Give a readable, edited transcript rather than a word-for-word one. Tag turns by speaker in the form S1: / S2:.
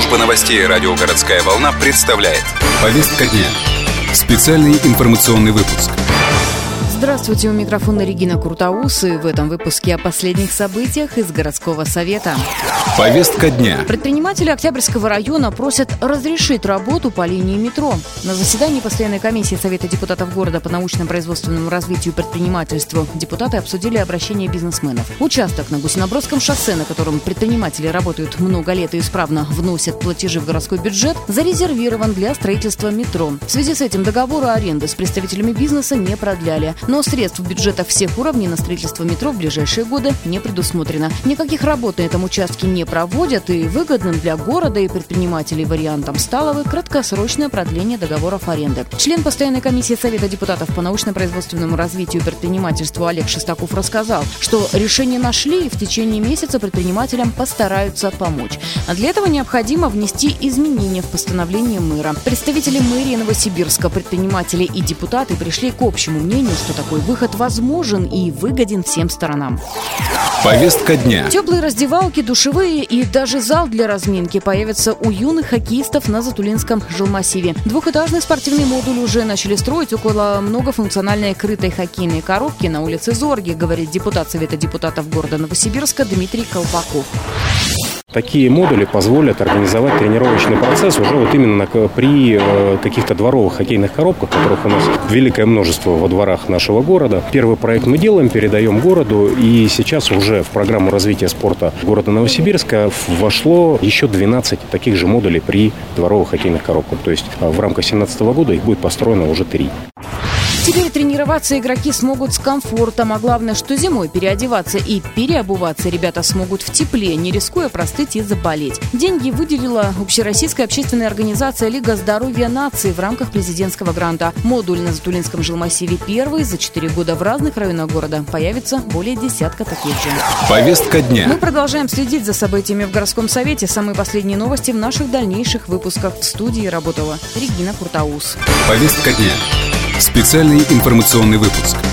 S1: Служба новостей радио «Городская волна» представляет.
S2: Повестка дня. Специальный информационный выпуск.
S3: Здравствуйте, у микрофона Регина Крутоус, и в этом выпуске о последних событиях из городского совета.
S2: Повестка дня.
S3: Предприниматели Октябрьского района просят разрешить работу по линии метро. На заседании постоянной комиссии Совета депутатов города по научно-производственному развитию и предпринимательству депутаты обсудили обращение бизнесменов. Участок на Гусинобродском шоссе, на котором предприниматели работают много лет и исправно вносят платежи в городской бюджет, зарезервирован для строительства метро. В связи с этим договоры аренды с представителями бизнеса не продляли. Но средств в бюджетах всех уровней на строительство метро в ближайшие годы не предусмотрено. Никаких работ на этом участке не проводят, и выгодным для города и предпринимателей вариантом стало бы краткосрочное продление договоров аренды. Член постоянной комиссии Совета депутатов по научно-производственному развитию и предпринимательству Олег Шестаков рассказал, что решение нашли и в течение месяца предпринимателям постараются помочь. А для этого необходимо внести изменения в постановление мэра. Представители мэрии Новосибирска, предприниматели и депутаты пришли к общему мнению, что такой выход возможен и выгоден всем сторонам.
S2: Повестка дня.
S3: Теплые раздевалки, душевые и даже зал для разминки появятся у юных хоккеистов на Затулинском жилмассиве. Двухэтажный спортивный модуль уже начали строить около многофункциональной крытой хоккейной коробки на улице Зорги, говорит депутат Совета депутатов города Новосибирска Дмитрий Колпаков.
S4: Такие модули позволят организовать тренировочный процесс уже вот именно при каких-то дворовых хоккейных коробках, которых у нас великое множество во дворах нашего города. Первый проект мы делаем, передаем городу, и сейчас уже в программу развития спорта города Новосибирска вошло еще 12 таких же модулей при дворовых хоккейных коробках. То есть в рамках 2017 года их будет построено уже 3.
S3: Теперь тренироваться игроки смогут с комфортом, а главное, что зимой переодеваться и переобуваться ребята смогут в тепле, не рискуя простыть и заболеть. Деньги выделила общероссийская общественная организация «Лига здоровья нации» в рамках президентского гранта. Модуль на Затулинском жилмассиве первый. За 4 года в разных районах города появится более десятка таких же.
S2: Повестка дня.
S3: Мы продолжаем следить за событиями в городском совете. Самые последние новости в наших дальнейших выпусках. В студии работала Регина Крутоус.
S2: Повестка дня. Специальный информационный выпуск.